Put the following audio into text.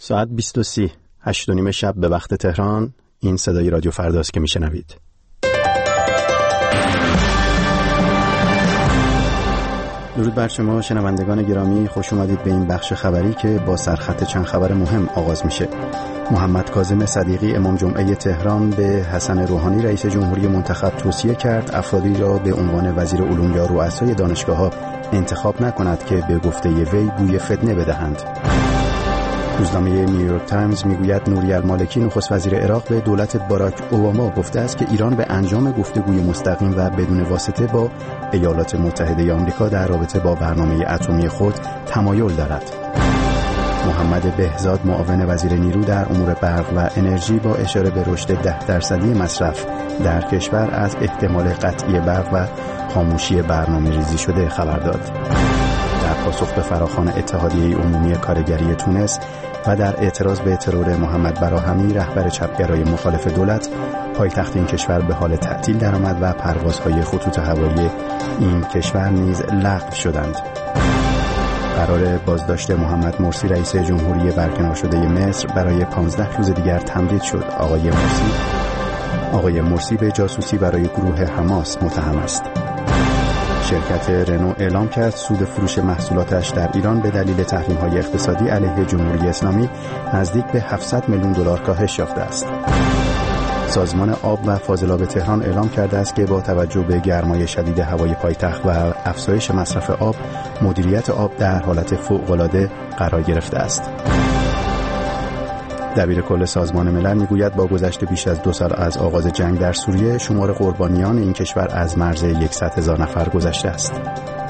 ساعت 20:30 8:30 شب به وقت تهران. این صدای رادیو فرداست که میشنوید. درود بر شما شنوندگان گرامی، خوش اومدید به این بخش خبری که با سرخط چند خبر مهم آغاز میشه. محمد کاظم صدیقی امام جمعه تهران به حسن روحانی رئیس جمهوری منتخب توصیه کرد افرادی را به عنوان وزیر علوم یا رؤسای دانشگاه‌ها انتخاب نکند که به گفته وی بوی فتنه بدهند. روزنامه نیویورک تایمز میگوید نوری المالکی نخست وزیر عراق به دولت باراک اوباما گفته است که ایران به انجام گفتگوی مستقیم و بدون واسطه با ایالات متحده آمریکا در رابطه با برنامه اتمی خود تمایل دارد. محمد بهزاد معاون وزیر نیرو در امور برق و انرژی با اشاره به رشد 10% مصرف در کشور از احتمال قطعی برق و خاموشی برنامه‌ریزی شده خبر داد. در پاسخ به فراخوان اتحادیه عمومی کارگری تونس و در اعتراض به ترور محمد براهمی رهبر چپگرای مخالف دولت، پایتخت این کشور به حال تعطیل درآمد و پروازهای خطوط هوایی این کشور نیز لغو شدند. قرار بازداشت محمد مرسی رئیس جمهوری برکنار شده مصر برای 15 روز دیگر تمدید شد. آقای مرسی به جاسوسی برای گروه حماس متهم است. شرکت رنو اعلام کرد سود فروش محصولاتش در ایران به دلیل تحریم‌های اقتصادی علیه جمهوری اسلامی نزدیک به $700 میلیون کاهش یافته است. سازمان آب و فاضلاب تهران اعلام کرده است که با توجه به گرمای شدید هوای پایتخت و افزایش مصرف آب، مدیریت آب در حالت فوق‌العاده قرار گرفته است. دبیر کل سازمان ملل میگوید با گذشت بیش از 2 سال از آغاز جنگ در سوریه، شمار قربانیان این کشور از مرز 100,000 نفر گذشته است.